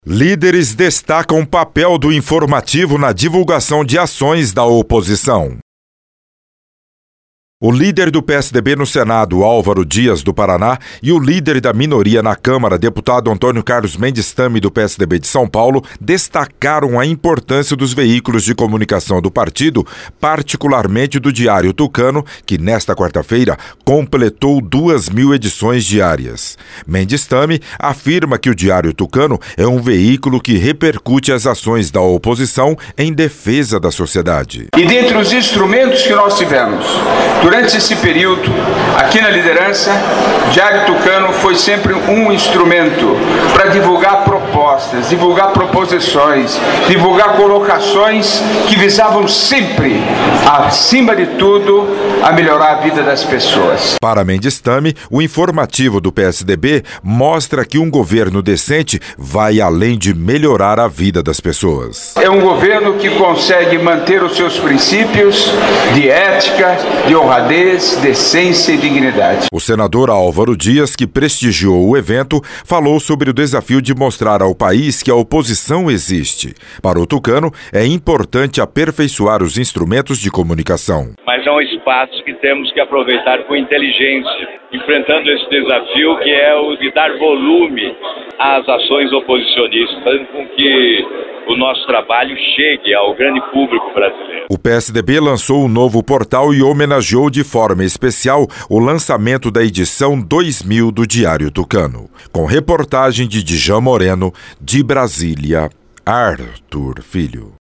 Líderes destacam o papel do informativo na divulgação de ações da oposição. O líder do PSDB no Senado, Álvaro Dias, do Paraná, e o líder da minoria na Câmara, deputado Antônio Carlos Mendes Tame, do PSDB de São Paulo, destacaram a importância dos veículos de comunicação do partido, particularmente do Diário Tucano, que nesta quarta-feira completou 2.000 edições diárias. Mendes Tame afirma que o Diário Tucano é um veículo que repercute as ações da oposição em defesa da sociedade. E dentre os instrumentos que nós tivemos durante esse período, aqui na liderança, o Diário Tucano foi sempre um instrumento para divulgar propostas, divulgar proposições, divulgar colocações que visavam sempre, acima de tudo, a melhorar a vida das pessoas. Para Mendes Tame, o informativo do PSDB mostra que um governo decente vai além de melhorar a vida das pessoas. É um governo que consegue manter os seus princípios de ética, de honradez, decência e dignidade. O senador Álvaro Dias, que prestigiou o evento, falou sobre o desafio de mostrar ao país que a oposição existe. Para o Tucano, é importante aperfeiçoar os instrumentos de comunicação. Mas é um espaço que temos que aproveitar com inteligência, enfrentando esse desafio que é o de dar volume às ações oposicionistas, fazendo com que o nosso trabalho chegue ao grande público brasileiro. O PSDB lançou um novo portal e homenageou de forma especial o lançamento da edição 2000 do Diário Tucano. Com reportagem de Djan Moreno, de Brasília, Arthur Filho.